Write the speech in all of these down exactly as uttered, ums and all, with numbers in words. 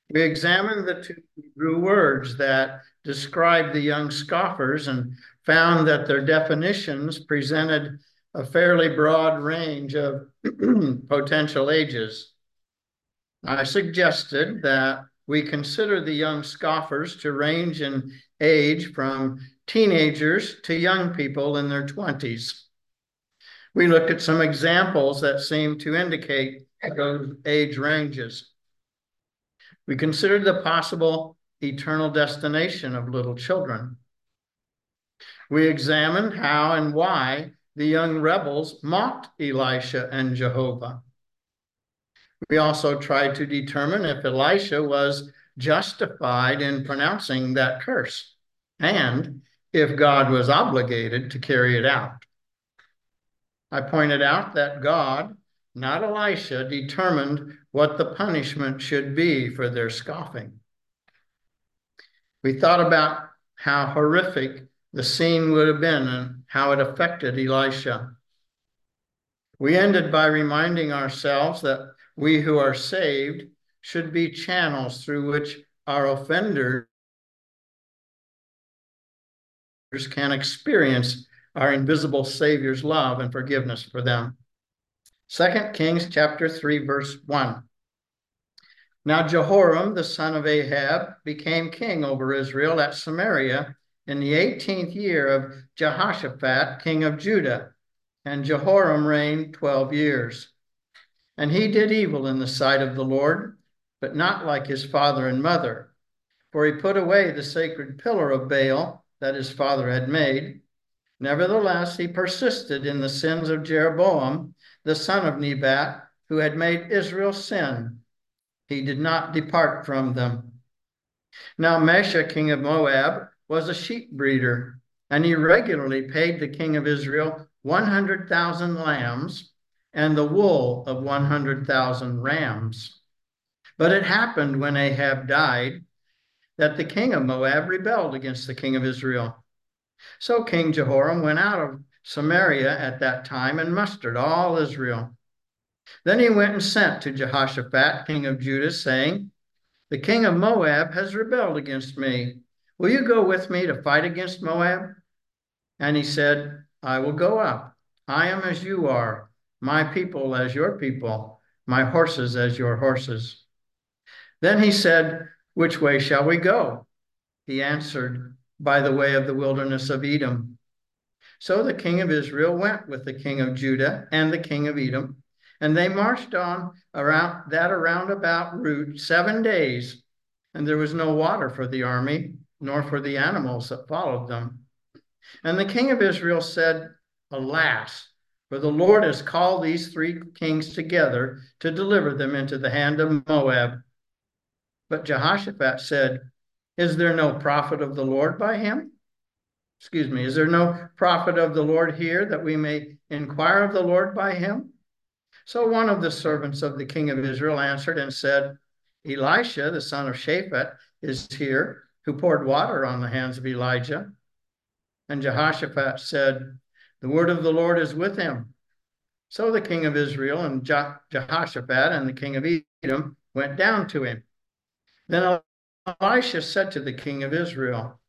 We examined the two Hebrew words that describe the young scoffers and found that their definitions presented a fairly broad range of potential ages. I suggested that we consider the young scoffers to range in age from teenagers to young people in their twenties. We looked at some examples that seem to indicate those age ranges. We considered the possible eternal destination of little children. We examined how and why the young rebels mocked Elisha and Jehovah. We also tried to determine if Elisha was justified in pronouncing that curse and if God was obligated to carry it out. I pointed out that God, not Elisha, determined what the punishment should be for their scoffing. We thought about how horrific the scene would have been and how it affected Elisha. We ended by reminding ourselves that we who are saved should be channels through which our offenders can experience our invisible Savior's love and forgiveness for them. Second Kings chapter three, verse one. Now Jehoram, the son of Ahab, became king over Israel at Samaria in the eighteenth year of Jehoshaphat, king of Judah, and Jehoram reigned twelve years. And he did evil in the sight of the Lord, but not like his father and mother, for he put away the sacred pillar of Baal that his father had made. Nevertheless, he persisted in the sins of Jeroboam, the son of Nebat, who had made Israel sin. He did not depart from them. Now Mesha, king of Moab, was a sheep breeder, and he regularly paid the king of Israel one hundred thousand lambs and the wool of one hundred thousand rams. But it happened when Ahab died that the king of Moab rebelled against the king of Israel. So King Jehoram went out of Samaria at that time and mustered all Israel. Then he went and sent to Jehoshaphat, king of Judah, saying, "The king of Moab has rebelled against me. Will you go with me to fight against Moab?" And he said, "I will go up. I am as you are, my people as your people, my horses as your horses." Then he said, "Which way shall we go?" He answered, "By the way of the wilderness of Edom." So the king of Israel went with the king of Judah and the king of Edom, and they marched on around that roundabout route seven days, and there was no water for the army, nor for the animals that followed them. And the king of Israel said, "Alas, for the Lord has called these three kings together to deliver them into the hand of Moab." But Jehoshaphat said, "Is there no prophet of the Lord by him? Excuse me, is there no prophet of the Lord here that we may inquire of the Lord by him?" So one of the servants of the king of Israel answered and said, "Elisha, the son of Shaphat, is here, who poured water on the hands of Elijah." And Jehoshaphat said, "The word of the Lord is with him." So the king of Israel and Jehoshaphat and the king of Edom went down to him. Then Elisha said to the king of Israel,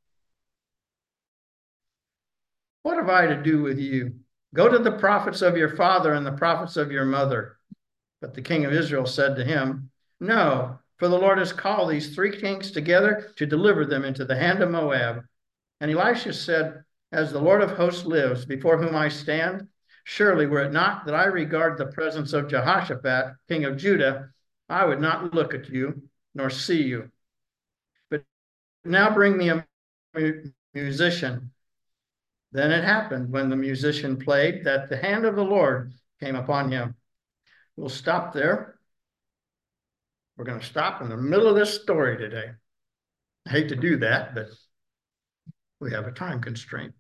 "What have I to do with you? Go to the prophets of your father and the prophets of your mother." But the king of Israel said to him, "No, for the Lord has called these three kings together to deliver them into the hand of Moab." And Elisha said, "As the Lord of hosts lives, before whom I stand, surely were it not that I regard the presence of Jehoshaphat, king of Judah, I would not look at you nor see you. But now bring me a musician." Then it happened when the musician played that the hand of the Lord came upon him. We'll stop there. We're going to stop in the middle of this story today. I hate to do that, but we have a time constraint.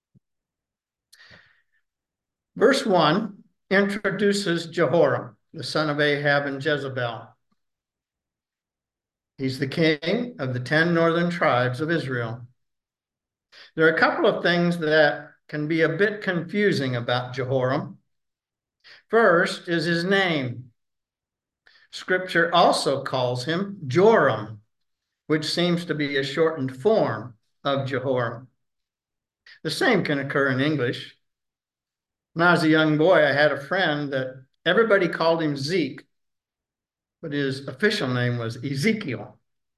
Verse one introduces Jehoram, the son of Ahab and Jezebel. He's the king of the ten northern tribes of Israel. There are a couple of things that can be a bit confusing about Jehoram. First is his name. Scripture also calls him Joram, which seems to be a shortened form of Jehoram. The same can occur in English. When I was a young boy, I had a friend that everybody called him Zeke, but his official name was Ezekiel.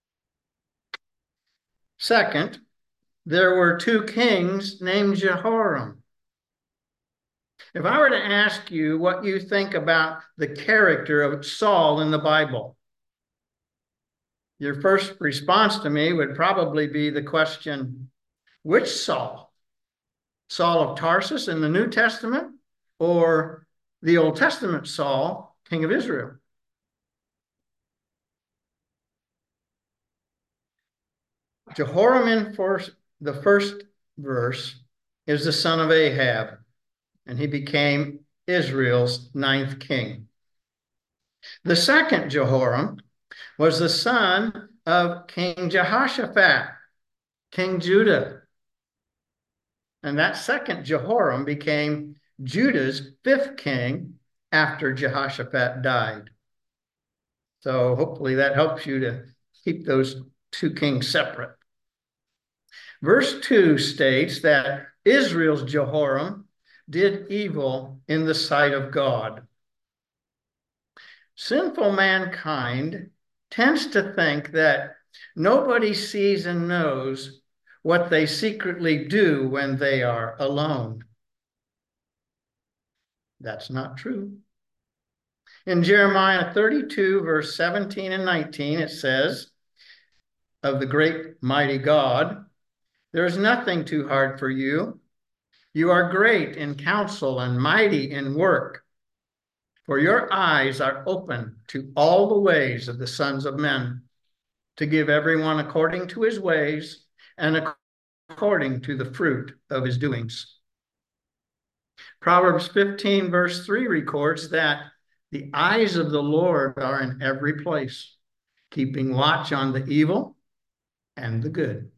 Second, there were two kings named Jehoram. If I were to ask you what you think about the character of Saul in the Bible, your first response to me would probably be the question, which Saul? Saul of Tarsus in the New Testament, or the Old Testament Saul, king of Israel? Jehoram in first, the first verse is the son of Ahab, and he became Israel's ninth king. The second Jehoram was the son of King Jehoshaphat, King Judah. And that second Jehoram became Judah's fifth king after Jehoshaphat died. So hopefully that helps you to keep those two kings separate. Verse two states that Israel's Jehoram did evil in the sight of God. Sinful mankind tends to think that nobody sees and knows what they secretly do when they are alone. That's not true. In Jeremiah thirty-two, verse seventeen and nineteen, it says, of the great mighty God, there is nothing too hard for you. You are great in counsel and mighty in work. For your eyes are open to all the ways of the sons of men, to give everyone according to his ways and according to the fruit of his doings. Proverbs fifteen, verse three records that the eyes of the Lord are in every place, keeping watch on the evil and the good.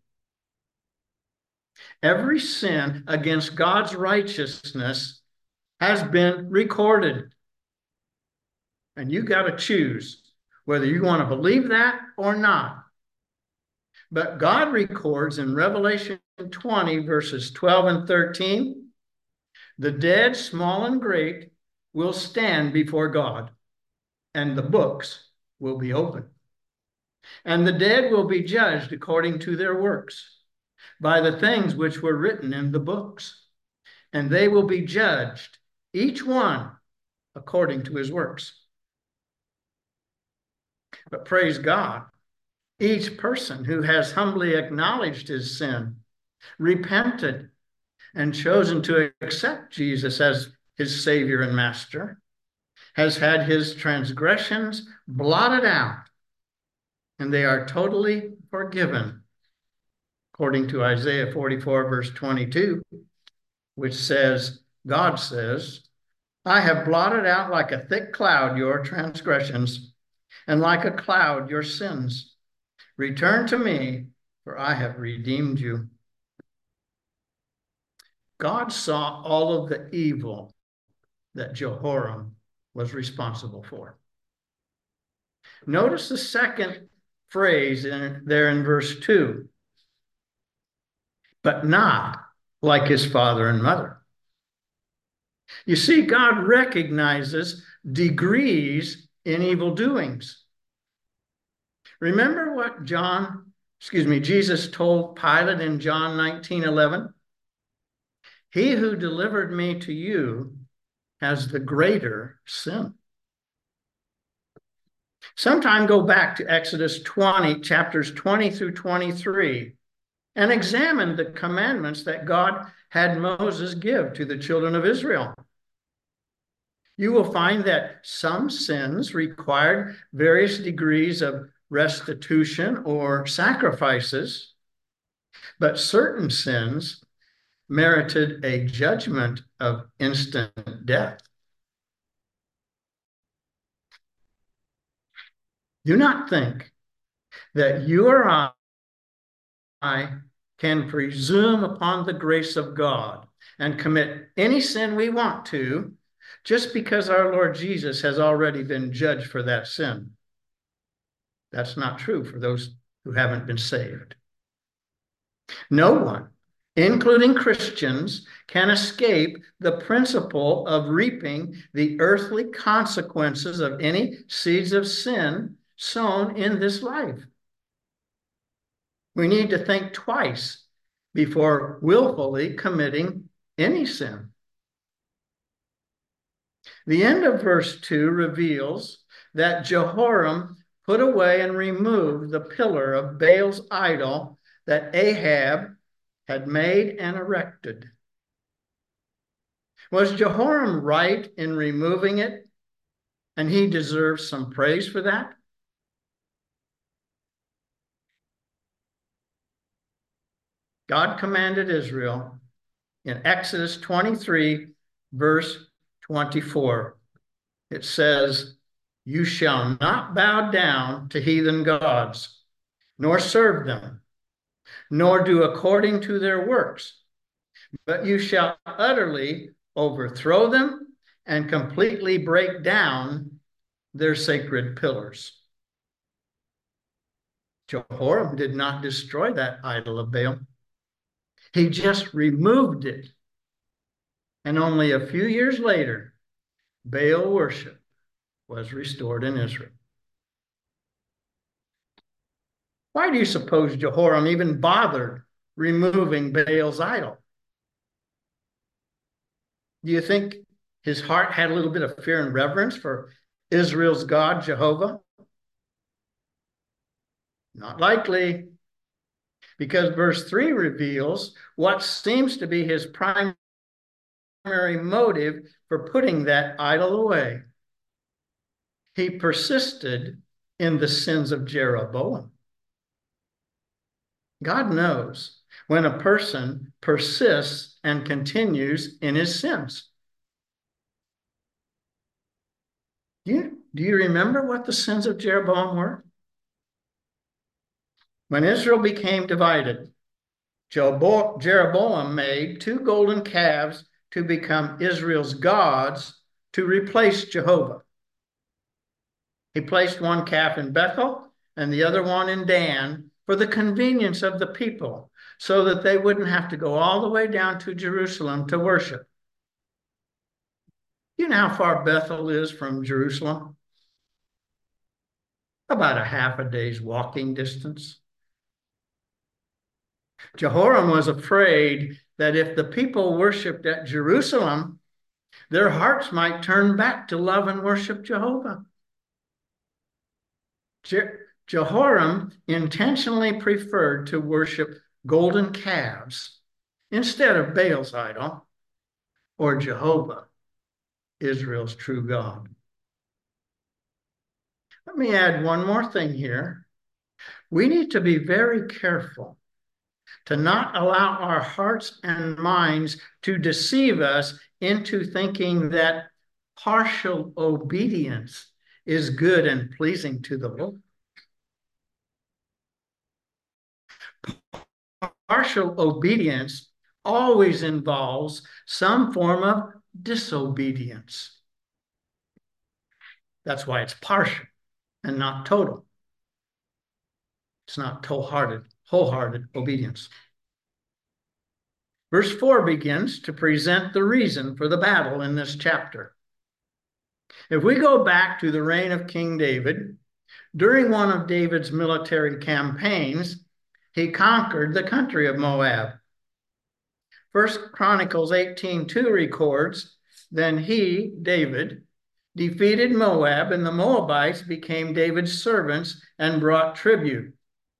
Every sin against God's righteousness has been recorded. And you got to choose whether you want to believe that or not. But God records in Revelation twenty, verses twelve and thirteen, the dead, small and great, will stand before God, and the books will be opened. And the dead will be judged according to their works, by the things which were written in the books. And they will be judged, each one according to his works. But praise God, each person who has humbly acknowledged his sin, repented, and chosen to accept Jesus as his Savior and Master, has had his transgressions blotted out, and they are totally forgiven, according to Isaiah forty-four, verse twenty-two, which says, God says, I have blotted out like a thick cloud your transgressions, and like a cloud your sins. Return to me, for I have redeemed you. God saw all of the evil that Jehoram was responsible for. Notice the second phrase in, there in verse two, but not like his father and mother. You see, God recognizes degrees in evil doings. Remember what John, excuse me, Jesus told Pilate in John nineteen eleven? He who delivered me to you has the greater sin. Sometime go back to Exodus twenty, chapters twenty through twenty-three, and examine the commandments that God had Moses give to the children of Israel. You will find that some sins required various degrees of restitution or sacrifices, but certain sins merited a judgment of instant death. Do not think that you or I can presume upon the grace of God and commit any sin we want to, just because our Lord Jesus has already been judged for that sin. That's not true for those who haven't been saved. No one, including Christians, can escape the principle of reaping the earthly consequences of any seeds of sin sown in this life. We need to think twice before willfully committing any sin. The end of verse two reveals that Jehoram put away and removed the pillar of Baal's idol that Ahab had made and erected. Was Jehoram right in removing it, and he deserves some praise for that? God commanded Israel in Exodus twenty-three, verse twenty-four. It says, "You shall not bow down to heathen gods, nor serve them, nor do according to their works, but you shall utterly overthrow them and completely break down their sacred pillars." Jehoram did not destroy that idol of Baal. He just removed it. And only a few years later, Baal worship was restored in Israel. Why do you suppose Jehoram even bothered removing Baal's idol? Do you think his heart had a little bit of fear and reverence for Israel's God, Jehovah? Not likely, because verse three reveals what seems to be his primary motive for putting that idol away. He persisted in the sins of Jeroboam. God knows when a person persists and continues in his sins. Do you, do you remember what the sins of Jeroboam were? When Israel became divided, Jeroboam made two golden calves to become Israel's gods to replace Jehovah. He placed one calf in Bethel and the other one in Dan for the convenience of the people, so that they wouldn't have to go all the way down to Jerusalem to worship. You know how far Bethel is from Jerusalem? About a half a day's walking distance. Jehoram was afraid that if the people worshiped at Jerusalem, their hearts might turn back to love and worship Jehovah. Je- Jehoram intentionally preferred to worship golden calves instead of Baal's idol or Jehovah, Israel's true God. Let me add one more thing here. We need to be very careful to not allow our hearts and minds to deceive us into thinking that partial obedience is good and pleasing to the Lord. Partial obedience always involves some form of disobedience. That's why it's partial and not total. It's not wholehearted, wholehearted obedience. Verse four begins to present the reason for the battle in this chapter. If we go back to the reign of King David, during one of David's military campaigns, he conquered the country of Moab. First Chronicles eighteen two records, then he, David, defeated Moab, and the Moabites became David's servants and brought tribute.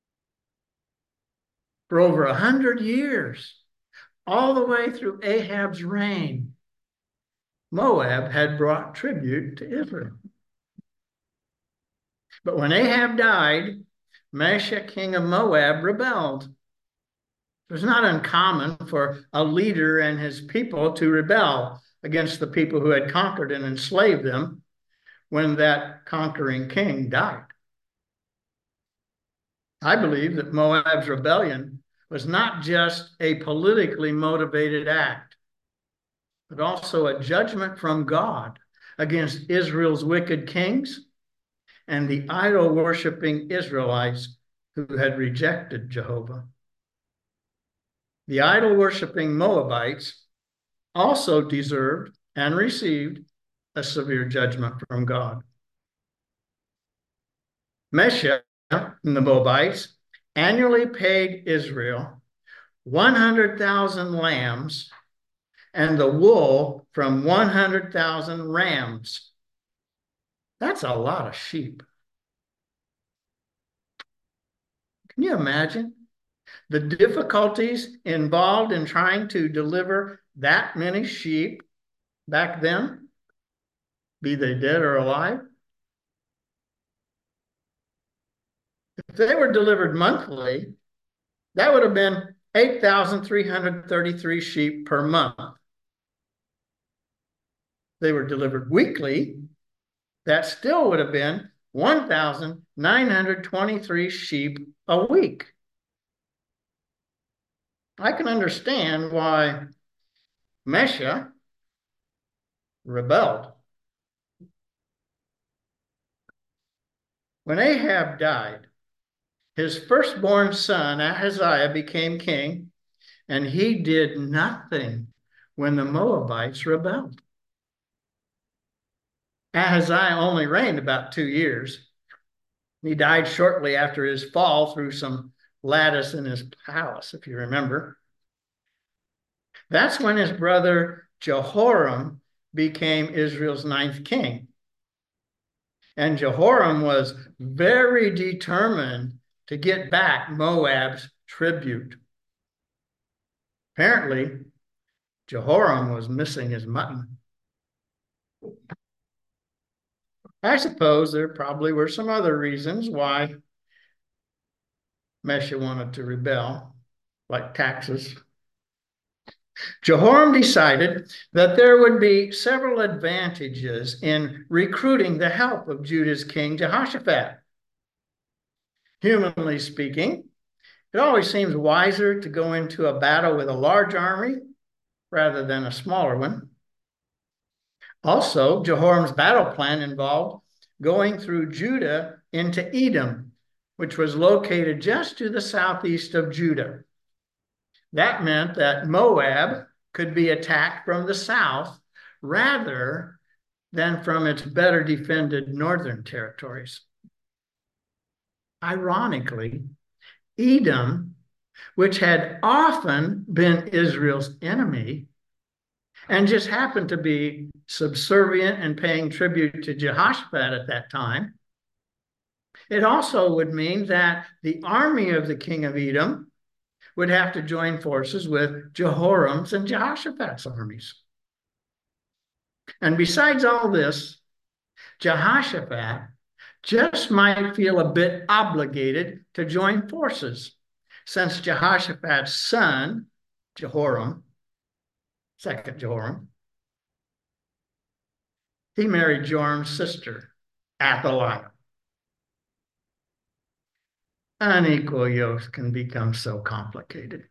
For over a hundred years, all the way through Ahab's reign, Moab had brought tribute to Israel. But when Ahab died, Meshach, king of Moab, rebelled. It was not uncommon for a leader and his people to rebel against the people who had conquered and enslaved them when that conquering king died. I believe that Moab's rebellion was not just a politically motivated act, but also a judgment from God against Israel's wicked kings and the idol-worshiping Israelites who had rejected Jehovah. The idol-worshiping Moabites also deserved and received a severe judgment from God. Mesha and the Moabites annually paid Israel one hundred thousand lambs and the wool from one hundred thousand rams. That's a lot of sheep. Can you imagine the difficulties involved in trying to deliver that many sheep back then, be they dead or alive? If they were delivered monthly, that would have been eight thousand three hundred thirty-three sheep per month. They were delivered weekly, that still would have been one thousand nine hundred twenty-three sheep a week. I can understand why Mesha rebelled. When Ahab died, his firstborn son Ahaziah became king, and he did nothing when the Moabites rebelled. Ahaziah only reigned about two years. He died shortly after his fall through some lattice in his palace, if you remember. That's when his brother Jehoram became Israel's ninth king. And Jehoram was very determined to get back Moab's tribute. Apparently, Jehoram was missing his mutton. I suppose there probably were some other reasons why Mesha wanted to rebel, like taxes. Jehoram decided that there would be several advantages in recruiting the help of Judah's king Jehoshaphat. Humanly speaking, it always seems wiser to go into a battle with a large army rather than a smaller one. Also, Jehoram's battle plan involved going through Judah into Edom, which was located just to the southeast of Judah. That meant that Moab could be attacked from the south rather than from its better defended northern territories. Ironically, Edom, which had often been Israel's enemy and just happened to be subservient and paying tribute to Jehoshaphat at that time, it also would mean that the army of the king of Edom would have to join forces with Jehoram's and Jehoshaphat's armies. And besides all this, Jehoshaphat just might feel a bit obligated to join forces, since Jehoshaphat's son, Jehoram, second Jehoram, he married Joram's sister, Athaliah. Unequal yokes can become so complicated.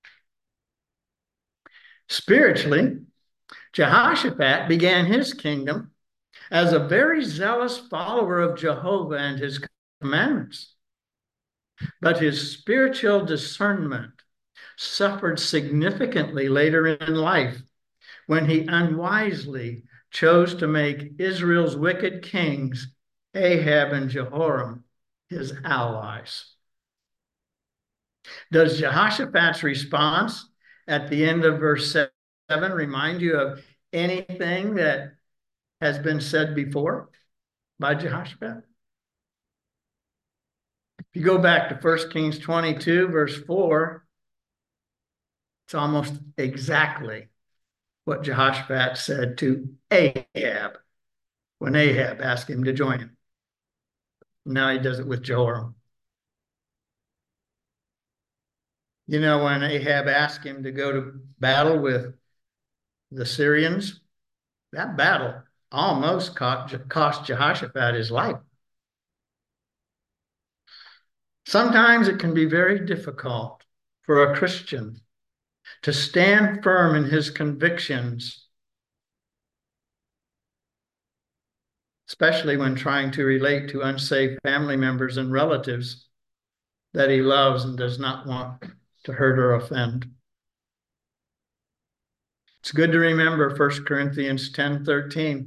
Spiritually, Jehoshaphat began his kingdom as a very zealous follower of Jehovah and his commandments. But his spiritual discernment suffered significantly later in life when he unwisely chose to make Israel's wicked kings, Ahab and Jehoram, his allies. Does Jehoshaphat's response at the end of verse seven remind you of anything that has been said before by Jehoshaphat? If you go back to First Kings twenty-two, verse four, it's almost exactly what Jehoshaphat said to Ahab when Ahab asked him to join him. Now he does it with Jehoram. You know, when Ahab asked him to go to battle with the Syrians, that battle almost cost Jehoshaphat his life. Sometimes it can be very difficult for a Christian to stand firm in his convictions especially when trying to relate to unsafe family members and relatives that he loves and does not want to hurt or offend. It's good to remember First Corinthians ten thirteen.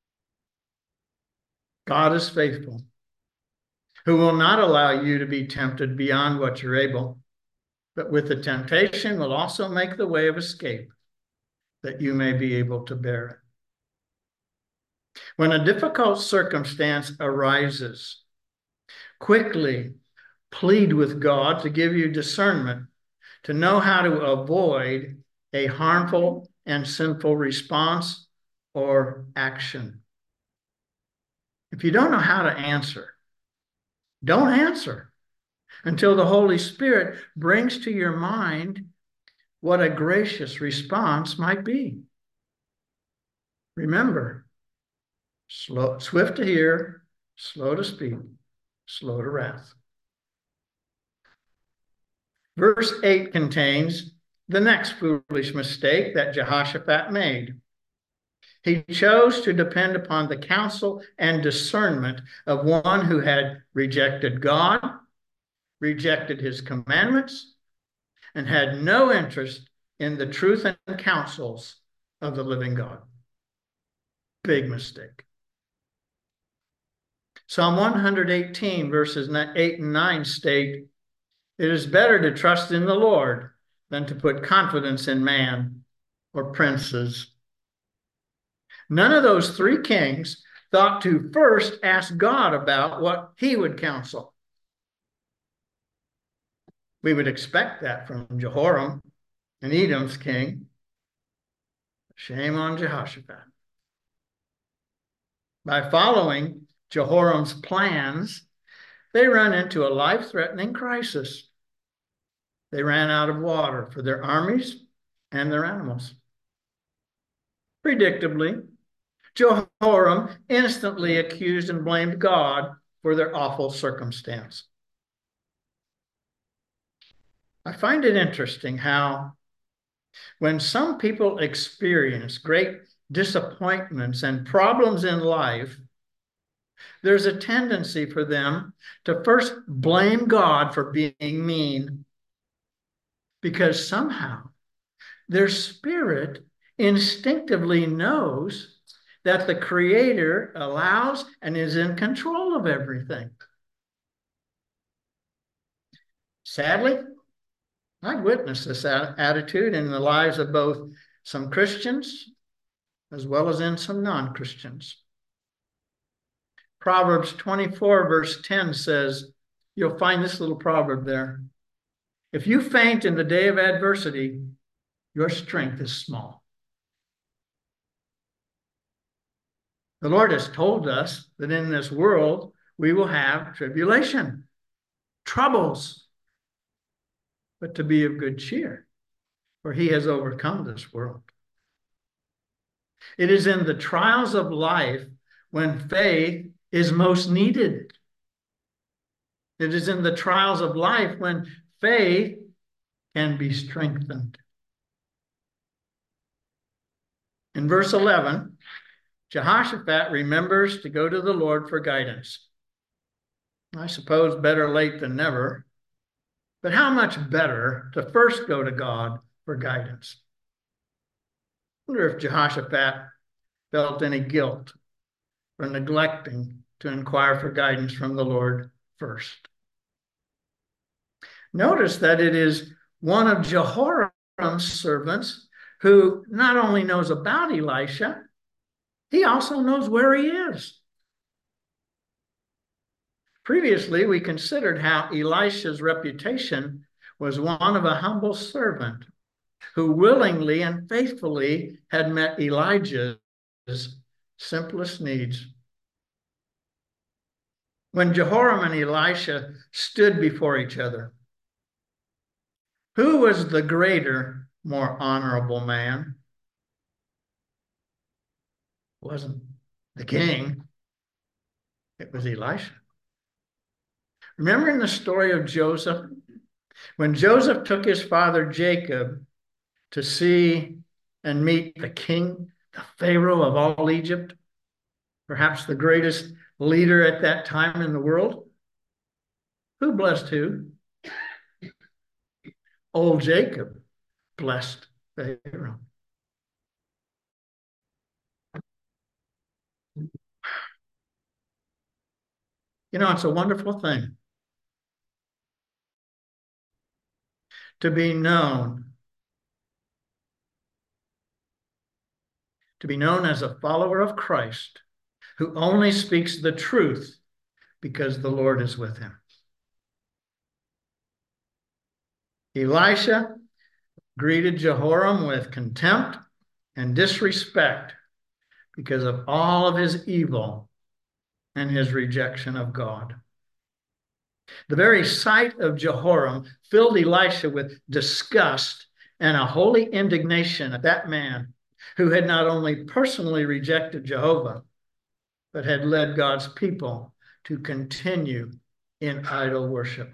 God is faithful, who will not allow you to be tempted beyond what you're able, but with the temptation will also make the way of escape, that you may be able to bear it. When a difficult circumstance arises, quickly plead with God to give you discernment, to know how to avoid a harmful and sinful response or action. If you don't know how to answer, don't answer until the Holy Spirit brings to your mind what a gracious response might be. Remember, slow, swift to hear, slow to speak, slow to wrath. Verse eight contains the next foolish mistake that Jehoshaphat made. He chose to depend upon the counsel and discernment of one who had rejected God, rejected his commandments, and had no interest in the truth and counsels of the living God. Big mistake. Psalm one eighteen, verses eight and nine state, "It is better to trust in the Lord than to put confidence in man or princes." None of those three kings thought to first ask God about what he would counsel. We would expect that from Jehoram and Edom's king. Shame on Jehoshaphat. By following Jehoram's plans, they run into a life-threatening crisis. They ran out of water for their armies and their animals. Predictably, Jehoram instantly accused and blamed God for their awful circumstance. I find it interesting how when some people experience great disappointments and problems in life, there's a tendency for them to first blame God for being mean, because somehow their spirit instinctively knows that the Creator allows and is in control of everything. Sadly, I've witnessed this attitude in the lives of both some Christians as well as in some non-Christians. Proverbs twenty-four, verse ten says, you'll find this little proverb there. If you faint in the day of adversity, your strength is small. The Lord has told us that in this world we will have tribulation, troubles, but to be of good cheer, for he has overcome this world. It is in the trials of life when faith is most needed. It is in the trials of life when faith can be strengthened. In verse eleven, Jehoshaphat remembers to go to the Lord for guidance. I suppose better late than never, but how much better to first go to God for guidance? I wonder if Jehoshaphat felt any guilt for neglecting to inquire for guidance from the Lord first. Notice that it is one of Jehoram's servants who not only knows about Elisha, he also knows where he is. Previously, we considered how Elisha's reputation was one of a humble servant who willingly and faithfully had met Elijah's simplest needs. When Jehoram and Elisha stood before each other, who was the greater, more honorable man? It wasn't the king. It was Elisha. Remember in the story of Joseph, when Joseph took his father Jacob to see and meet the king, the Pharaoh of all Egypt, perhaps the greatest leader at that time in the world. Who blessed who? Old Jacob blessed Pharaoh. You know, it's a wonderful thing to be known, to be known as a follower of Christ who only speaks the truth because the Lord is with him. Elisha greeted Jehoram with contempt and disrespect because of all of his evil and his rejection of God. The very sight of Jehoram filled Elisha with disgust and a holy indignation at that man who had not only personally rejected Jehovah, but had led God's people to continue in idol worship.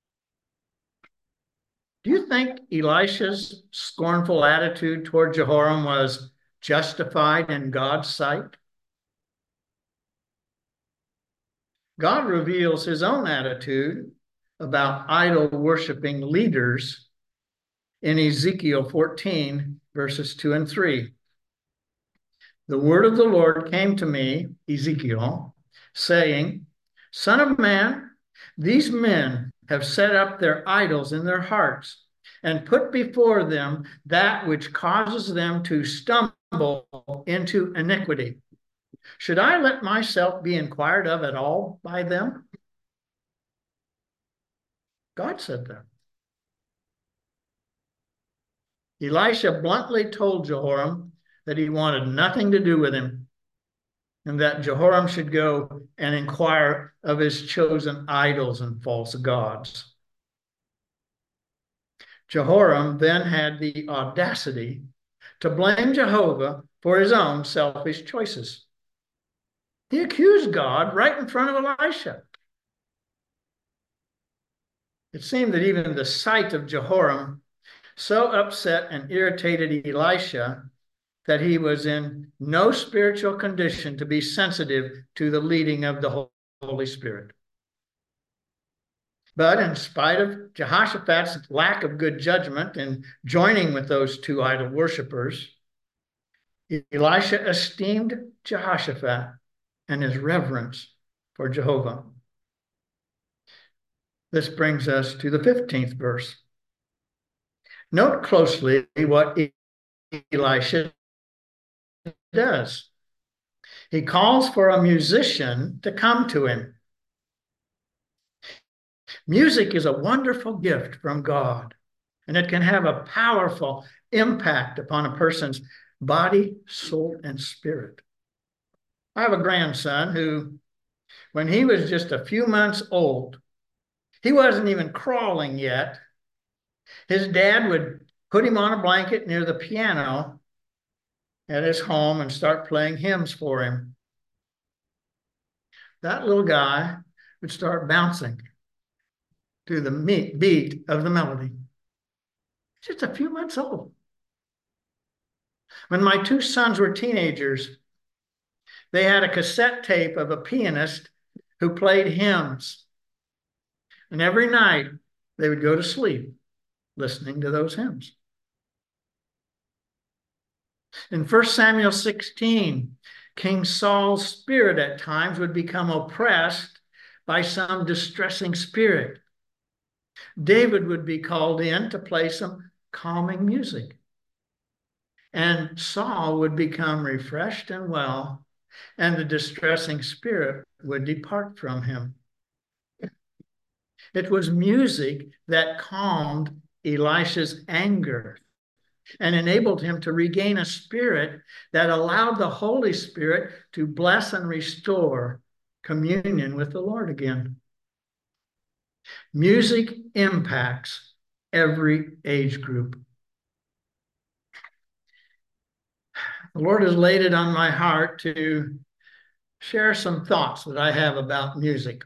Do you think Elisha's scornful attitude toward Jehoram was justified in God's sight? God reveals his own attitude about idol worshiping leaders in Ezekiel fourteen, verses two and three. The word of the Lord came to me, Ezekiel, saying, Son of man, these men have set up their idols in their hearts and put before them that which causes them to stumble into iniquity. Should I let myself be inquired of at all by them? God said that. Elisha bluntly told Jehoram that he wanted nothing to do with him and that Jehoram should go and inquire of his chosen idols and false gods. Jehoram then had the audacity to blame Jehovah for his own selfish choices. He accused God right in front of Elisha. It seemed that even the sight of Jehoram so upset and irritated Elisha that he was in no spiritual condition to be sensitive to the leading of the Holy Spirit. But in spite of Jehoshaphat's lack of good judgment in joining with those two idol worshippers, Elisha esteemed Jehoshaphat and his reverence for Jehovah. This brings us to the fifteenth verse. Note closely what Elisha does. He calls for a musician to come to him. Music is a wonderful gift from God, and it can have a powerful impact upon a person's body, soul, and spirit. I have a grandson who, when he was just a few months old, he wasn't even crawling yet. His dad would put him on a blanket near the piano at his home and start playing hymns for him. That little guy would start bouncing to the beat of the melody. Just a few months old. When my two sons were teenagers, they had a cassette tape of a pianist who played hymns. And every night they would go to sleep listening to those hymns. In First Samuel sixteen, King Saul's spirit at times would become oppressed by some distressing spirit. David would be called in to play some calming music. And Saul would become refreshed and well, and the distressing spirit would depart from him. It was music that calmed Elisha's anger and enabled him to regain a spirit that allowed the Holy Spirit to bless and restore communion with the Lord again. Music impacts every age group. The Lord has laid it on my heart to share some thoughts that I have about music.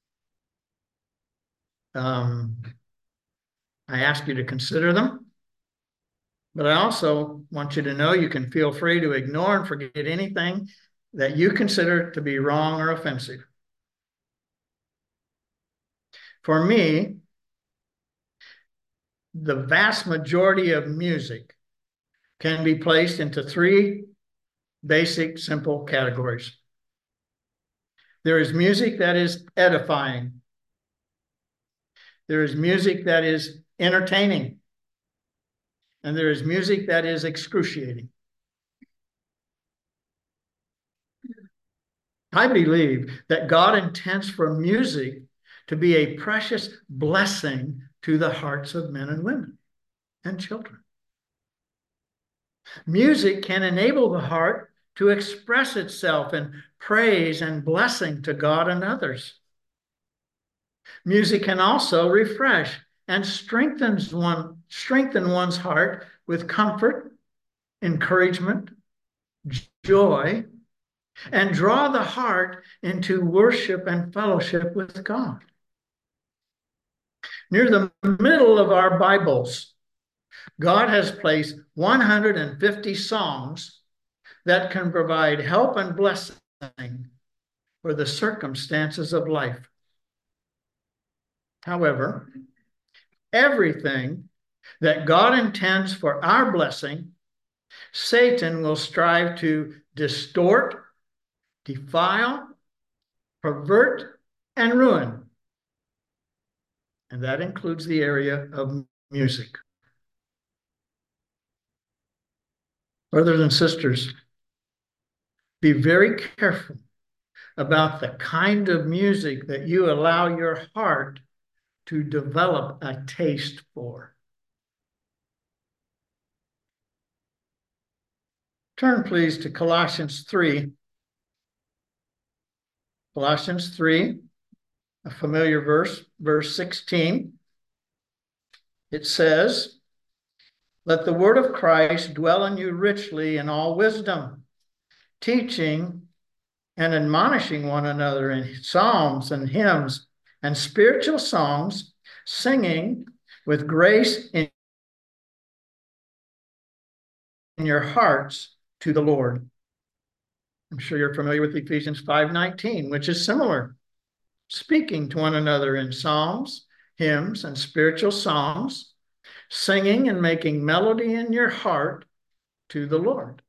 Um, I ask you to consider them, but I also want you to know you can feel free to ignore and forget anything that you consider to be wrong or offensive. For me, the vast majority of music can be placed into three basic, simple categories. There is music that is edifying. There is music that is entertaining. And there is music that is excruciating. I believe that God intends for music to be a precious blessing to the hearts of men and women and children. Music can enable the heart to express itself in praise and blessing to God and others. Music can also refresh and strengthens one, strengthen one's heart with comfort, encouragement, joy, and draw the heart into worship and fellowship with God. Near the middle of our Bibles, God has placed one hundred fifty songs that can provide help and blessing for the circumstances of life. However, everything that God intends for our blessing, Satan will strive to distort, defile, pervert, and ruin. And that includes the area of music. Brothers and sisters, be very careful about the kind of music that you allow your heart to develop a taste for. Turn, please, to Colossians three. Colossians three, a familiar verse, verse sixteen. It says, "Let the word of Christ dwell in you richly in all wisdom, teaching and admonishing one another in psalms and hymns and spiritual songs, singing with grace in your hearts to the Lord." I'm sure you're familiar with Ephesians five nineteen, which is similar. Speaking to one another in psalms, hymns, and spiritual songs, singing and making melody in your heart to the Lord.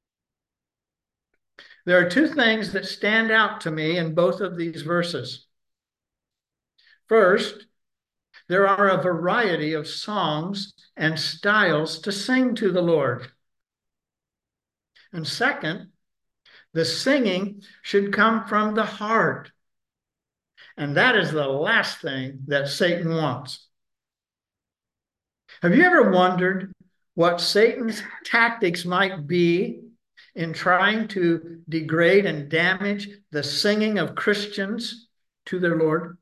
There are two things that stand out to me in both of these verses. First, there are a variety of songs and styles to sing to the Lord. And second, the singing should come from the heart. And that is the last thing that Satan wants. Have you ever wondered what Satan's tactics might be in trying to degrade and damage the singing of Christians to their Lord?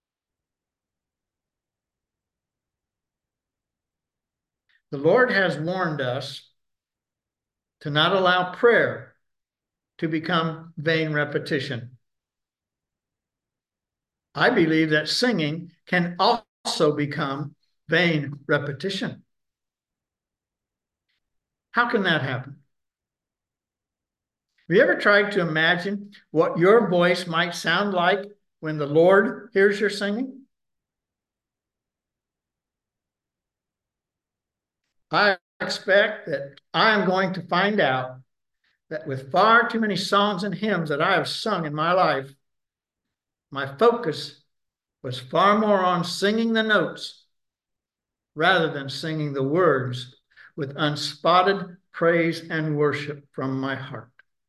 The Lord has warned us to not allow prayer to become vain repetition. I believe that singing can also become vain repetition. How can that happen? Have you ever tried to imagine what your voice might sound like when the Lord hears your singing? I expect that I'm going to find out that with far too many songs and hymns that I have sung in my life, my focus was far more on singing the notes rather than singing the words with unspotted praise and worship from my heart.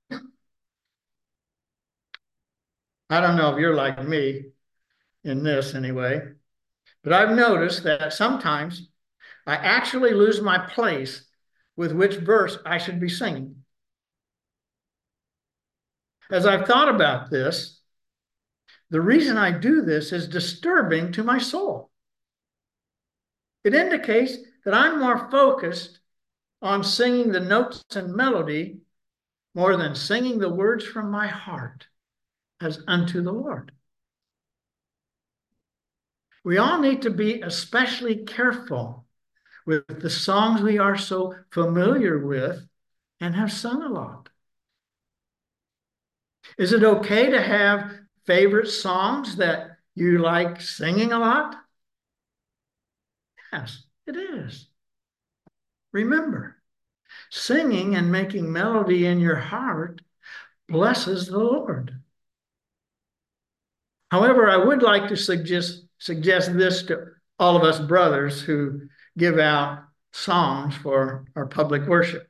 I don't know if you're like me in this anyway, but I've noticed that sometimes I actually lose my place with which verse I should be singing. As I've thought about this, the reason I do this is disturbing to my soul. It indicates that I'm more focused on singing the notes and melody more than singing the words from my heart as unto the Lord. We all need to be especially careful with the songs we are so familiar with and have sung a lot. Is it okay to have favorite songs that you like singing a lot? Yes, it is. Remember, singing and making melody in your heart blesses the Lord. However, I would like to suggest, suggest this to all of us brothers who give out songs for our public worship.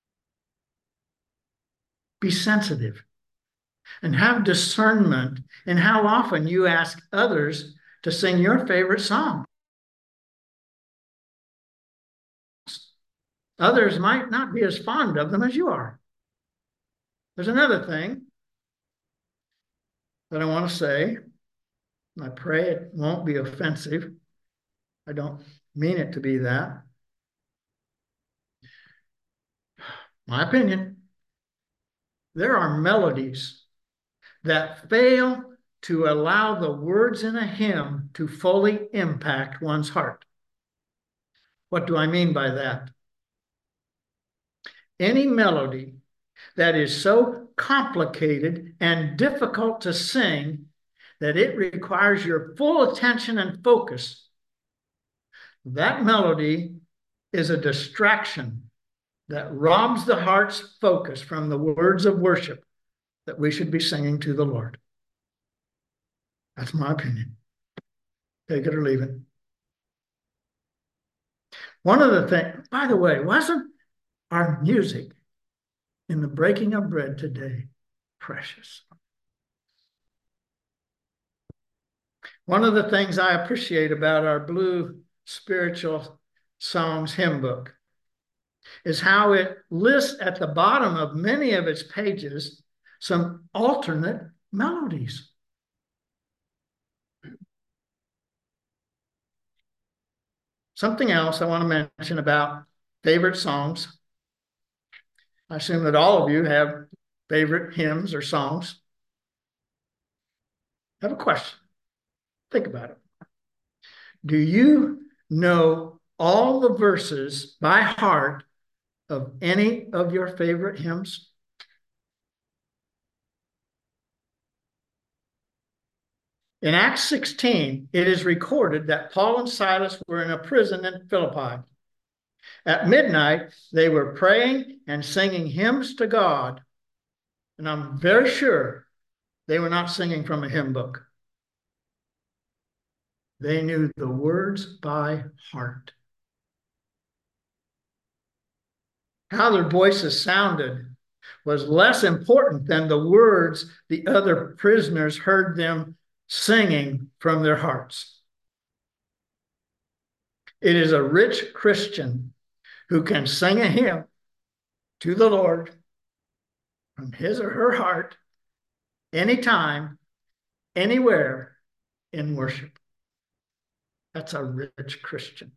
Be sensitive and have discernment in how often you ask others to sing your favorite song. Others might not be as fond of them as you are. There's another thing that I want to say. I pray it won't be offensive. I don't mean it to be that. My opinion, there are melodies that fail to allow the words in a hymn to fully impact one's heart. What do I mean by that? Any melody that is so complicated and difficult to sing that it requires your full attention and focus, that melody is a distraction that robs the heart's focus from the words of worship that we should be singing to the Lord. That's my opinion. Take it or leave it. One of the things, by the way, wasn't our music in the breaking of bread today precious? One of the things I appreciate about our Blue Spiritual Songs hymn book is how it lists at the bottom of many of its pages some alternate melodies. Something else I want to mention about favorite songs. I assume that all of you have favorite hymns or songs. I have a question. Think about it. Do you know all the verses by heart of any of your favorite hymns? In Acts sixteen, it is recorded that Paul and Silas were in a prison in Philippi. At midnight, they were praying and singing hymns to God. And I'm very sure they were not singing from a hymn book. They knew the words by heart. How their voices sounded was less important than the words the other prisoners heard them singing from their hearts. It is a rich Christian who can sing a hymn to the Lord from his or her heart, anytime, anywhere in worship. That's a rich Christian.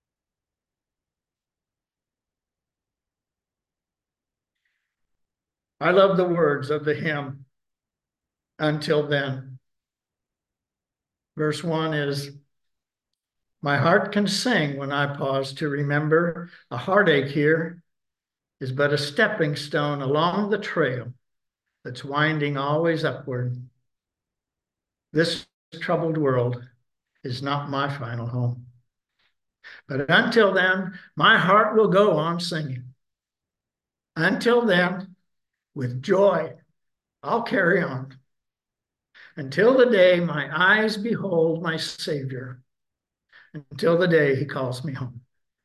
I love the words of the hymn, Until Then. Verse one is, my heart can sing when I pause to remember a heartache here is but a stepping stone along the trail that's winding always upward. This troubled world is not my final home. But until then, my heart will go on singing. Until then, with joy, I'll carry on. Until the day my eyes behold my Savior. Until the day he calls me home.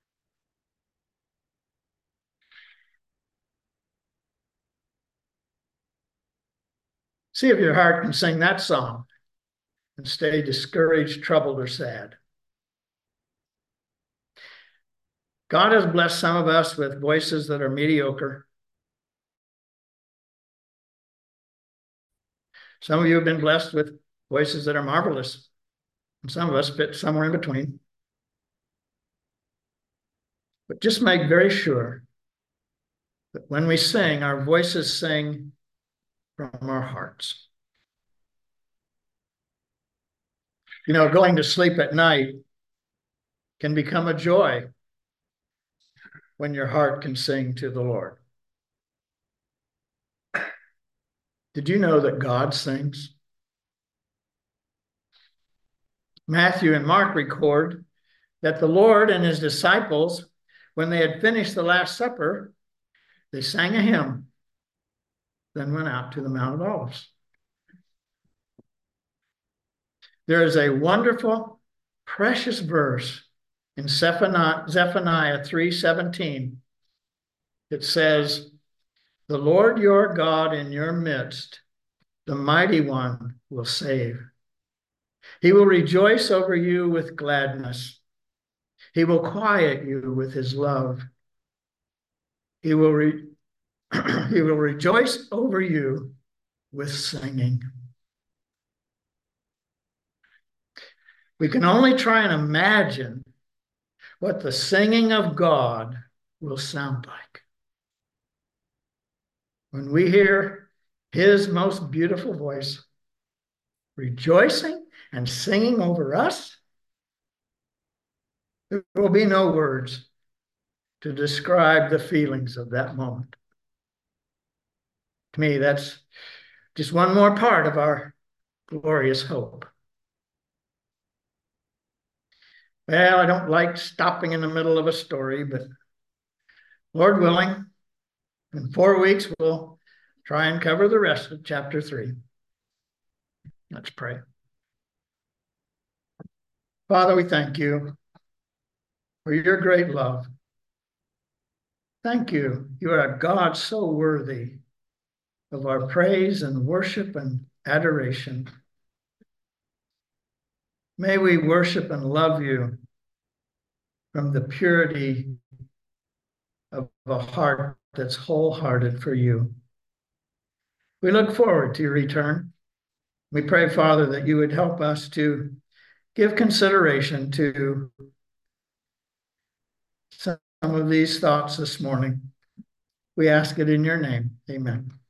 See if your heart can sing that song and stay discouraged, troubled, or sad. God has blessed some of us with voices that are mediocre. Some of you have been blessed with voices that are marvelous. And some of us fit somewhere in between. But just make very sure that when we sing, our voices sing from our hearts. You know, going to sleep at night can become a joy when your heart can sing to the Lord. Did you know that God sings? Matthew and Mark record that the Lord and his disciples, when they had finished the Last Supper, they sang a hymn, then went out to the Mount of Olives. There is a wonderful, precious verse in Zephaniah three seventeen. It says, "The Lord your God in your midst, the mighty one, will save. He will rejoice over you with gladness. He will quiet you with his love. He will, re- he will rejoice over you with singing." We can only try and imagine what the singing of God will sound like. When we hear his most beautiful voice rejoicing and singing over us, there will be no words to describe the feelings of that moment. To me, that's just one more part of our glorious hope. Well, I don't like stopping in the middle of a story, but Lord willing, in four weeks, we'll try and cover the rest of chapter three. Let's pray. Father, we thank you for your great love. Thank you. You are a God so worthy of our praise and worship and adoration. May we worship and love you from the purity of a heart that's wholehearted for you. We look forward to your return. We pray, Father, that you would help us to give consideration to some of these thoughts this morning. We ask it in your name. Amen.